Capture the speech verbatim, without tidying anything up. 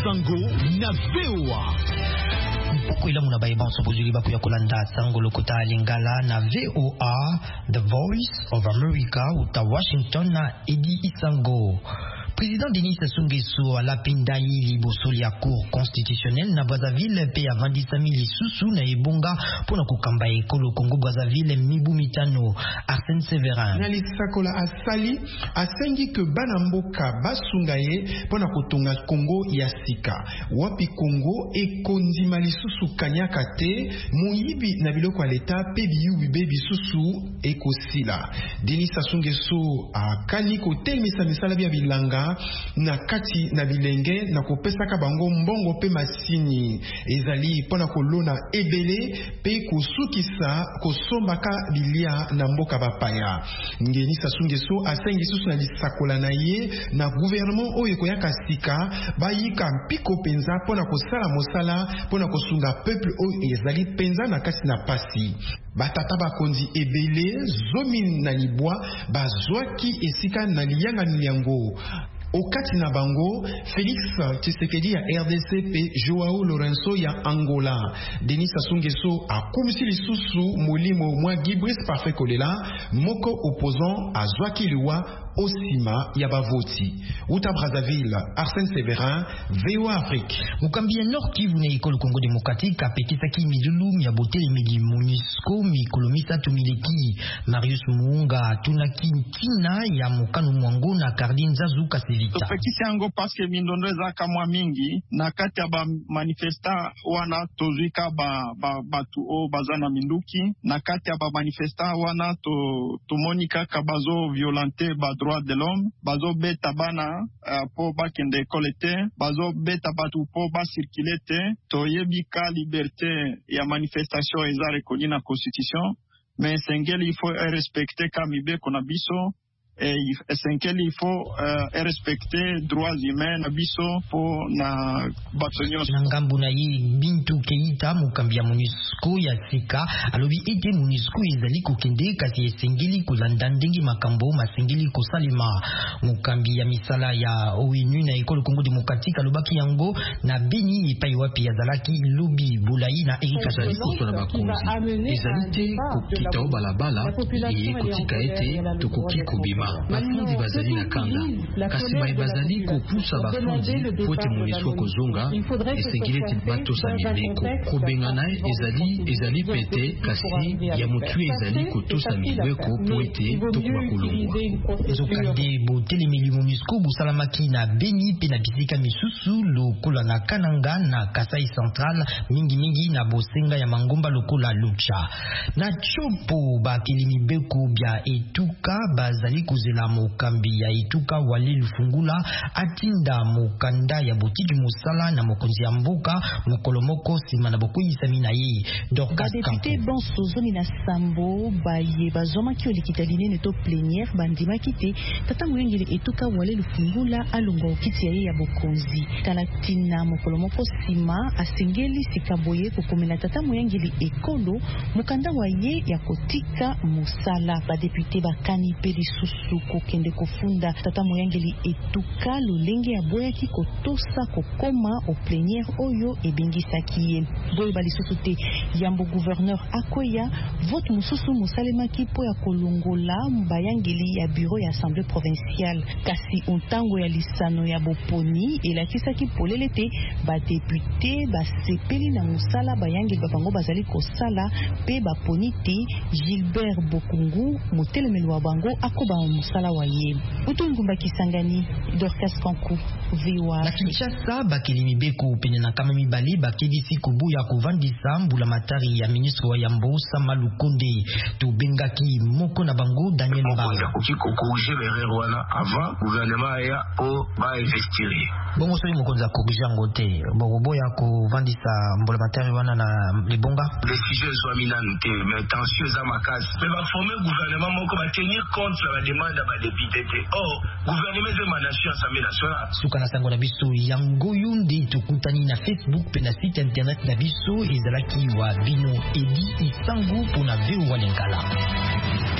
Isango na V O A. Poko ila muna baye banso bozuli baku ya kolanda sango lokota lingala na V O A, The Voice of America uta Washington na Edi Isango. Président Denis Sassou Nguesso à la Pindayi liboso ya cour constitutionnelle na Brazzaville pe avandisa mili susu na ebonga pona kokamba ekolo Congo Brazzaville mibu mitano. Arsène Severin na lisakola asali asengi ke banamboka basungaye pona kotonga Congo ya sika wapi Congo ekondima lisusu kanyaka te muyibi na biloko ya leta pe biyubi be bisusu ekosila. Denis Sassou Nguesso akani kotelemisa misala bya bilanga na kati na bilenge na kopesaka bango mbongo pe masini ezali pona kolona ebele pe kosukisa kosombaka bilia na mboka bapaya. Ngeni Sassou Nguesso asengi susu na lisakola na ye na gouvernement oyo koyaka sika bayika mpiko penza pona kosala mosala pona kosunga peuple oyo ezali penza na kati na pasi. Batata bakonzi ebele zomi na libwa bazwaki esika na liyanga milyango. Okati na bango, Félix Tshisekedi ya R D C pe Joao Lourenço ya Angola. Denis Sassou Nguesso akumisi lisusu molimo mwa Gibris Parfait Kolela moko opposant a Zwaki Liwa osima ya bavoti. Uta Brazzaville, Arsène Severin, V O A Afrique. Mukambia Nord Kivu na ekolo Congo Démocratique apekisaki midulu ya botele midi MONUSCO mikolomisa tumileki. Marius Muunga tunaki tina ya mokano mwango na Cardin Zazu Kasevita. Topekisi yango paske mindondo ezaka mwa mingi na kati ya ba manifesta wana tozwika ba, ba batu o bazana minduki na kati ya ba manifesta wana to tomoni kaka bazo violente ba droit de l'homme bazo beta bana uh, po bakende kolete bazo beta batu po ba circuler te toyebika liberté ya manifestation eza reconnue na constitution mais sengeli il faut respecter kamibe kona biso. Et il faut euh, respecter droits humains na biso po na batonyo ngambu na yi Bintu Keita mukambi ya MONUSCO ya sika alobi ete MONUSCO ezali kokende kasi esengeli kolanda ndengi makambo masengeli kosalima. Mukambi ya misala ya O N U na ekolo Congo Démocratique alobaki yango na Beni epai wapi yazalaki lobi Bulai na Erika Jaliko na bakonzi ezali te kokita o balabala ye kotika ete tokoki kobima bafundi bazali na kanda kasi baye bazali kopusa bafundi pote MONUSCO kozonga esengeli ete batosa mibeko kobengana ezali ezali pete kasi ya motu ezali kotosa mibeko poete tokuba kolongwa ezokande botelemeli MONUSCO busalamaki na Beni pe na bisika misusu lokola na Kananga na Kasai Central mingi mingi na bosenga ya mangomba lokola Lucha na Chopo bakeli mibeko bya etuka bazali kuzela mokambi ya etuka wali lufungula atinda mokanda ya botiki musala na mokonzi ya mboka mokolomoko sima na bokoyisa mina ye Dorcas Député Bonso zoni na Sambo baye bazoma ki olikitaline neto plénière bandima kite tata muyengele etuka wali lufungula alonga okiti ya ye ya bokonzi kalatina mokolomoko sima asengeli sikaboye kokomela tata muyengele ekolo mokanda wa ye ya kotika musala ba député bakani peli susu kokende kofunda tata moyangeli etuka lolenge ya boyaki kotosa kokoma au plénière oyo ebingisaki ye boye balisusu te yambo gouverneur akoya vote mususu musalemaki po ya kolongola mbayangeli ya bureau ya assemblée provinciale kasi ontango ya lisano ya boponi elakisaki polele te ba député basepeli na musala bayangeli babango bazali kosala pe baponi te. Gilbert Bokungu motelemeli wa bango akoba musala wa ye utungumba kisangani Dorcas Kanku V O A. Na Kinshasa bakeli mibeko pene na kama mibali bakebisi kubu ya kuvandisa mbula matari ya ministre wa Yambo Sama Lukonde to bengaki moko na bango Daniel Mbala kiko corriger l'erreur wana avant gouvernement ya o ba investir bongo soli mokonza corriger ngote bongo boya kuvandisa mbula matari wana na libonga les sujets sont minante mais tension za makasi mais va former gouvernement moko ba tenir compte la demande ba député oh gouvernement de ma nation assemblée nationale suka na sango na biso yango yunde tukutani na Facebook pe na site internet na biso ezalaki wa bino Edi Isango pona V O A Lingala.